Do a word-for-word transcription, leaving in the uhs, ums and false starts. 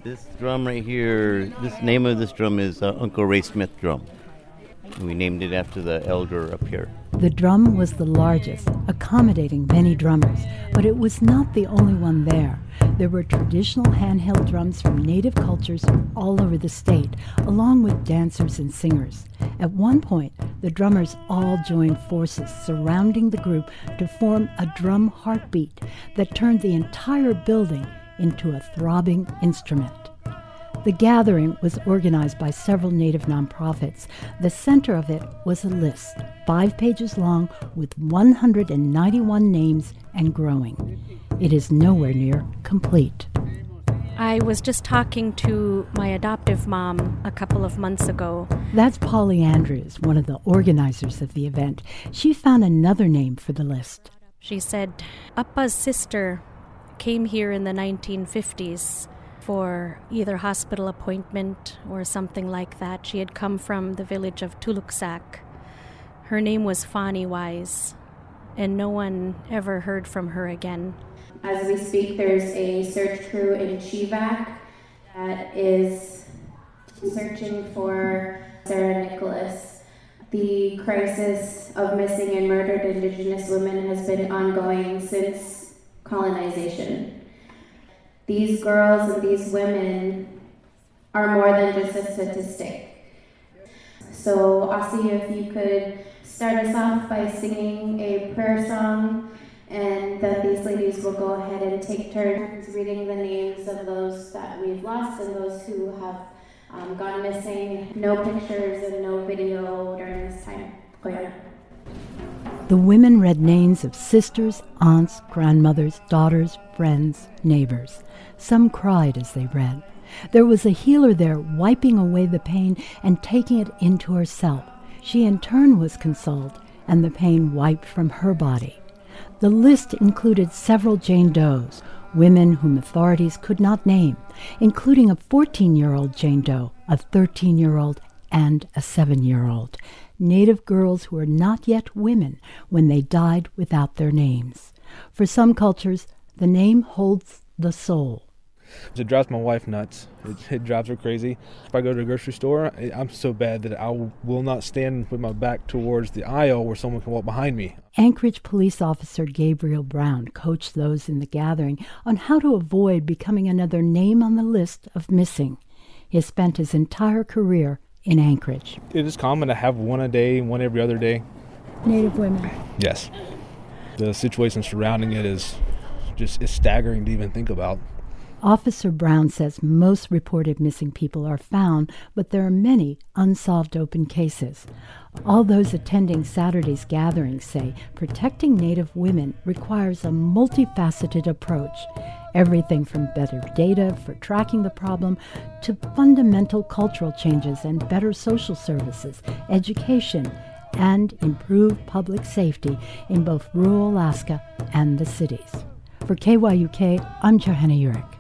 This drum right here, this name of this drum is uh, Uncle Ray Smith drum. We named it after the elder up here. The drum was the largest, accommodating many drummers, but it was not the only one there. There were traditional handheld drums from native cultures all over the state, along with dancers and singers. At one point, the drummers all joined forces surrounding the group to form a drum heartbeat that turned the entire building into a throbbing instrument. The gathering was organized by several Native nonprofits. The center of it was a list, five pages long, with one hundred ninety-one names and growing. It is nowhere near complete. I was just talking to my adoptive mom a couple of months ago. That's Polly Andrews, one of the organizers of the event. She found another name for the list. She said, Appa's sister came here in the nineteen fifties for either hospital appointment or something like that. She had come from the village of Tuluksak. Her name was Fani Wise, and no one ever heard from her again. As we speak, there's a search crew in Chivak that is searching for Sarah Nicholas. The crisis of missing and murdered Indigenous women has been ongoing since colonization. These girls and these women are more than just a statistic. So, Aussie, if you could start us off by singing a prayer song, and then these ladies will go ahead and take turns reading the names of those that we've lost and those who have um, gone missing. No pictures and no video during this time. Clear. The women read names of sisters, aunts, grandmothers, daughters, friends, neighbors. Some cried as they read. There was a healer there wiping away the pain and taking it into herself. She in turn was consoled, and the pain wiped from her body. The list included several Jane Does, women whom authorities could not name, including a fourteen-year-old Jane Doe, a thirteen-year-old, and a seven-year-old. Native girls who were not yet women when they died without their names. For some cultures, the name holds the soul. It drives my wife nuts. It, it drives her crazy. If I go to the grocery store, I'm so bad that I will not stand with my back towards the aisle where someone can walk behind me. Anchorage police officer Gabriel Brown coached those in the gathering on how to avoid becoming another name on the list of missing. He has spent his entire career in Anchorage. It is common to have one a day, one every other day. Native women. Yes. The situation surrounding it is just is staggering to even think about. Officer Brown says most reported missing people are found, but there are many unsolved open cases. All those attending Saturday's gathering say protecting Native women requires a multifaceted approach. Everything from better data for tracking the problem to fundamental cultural changes and better social services, education, and improved public safety in both rural Alaska and the cities. For K Y U K, I'm Johanna Urich.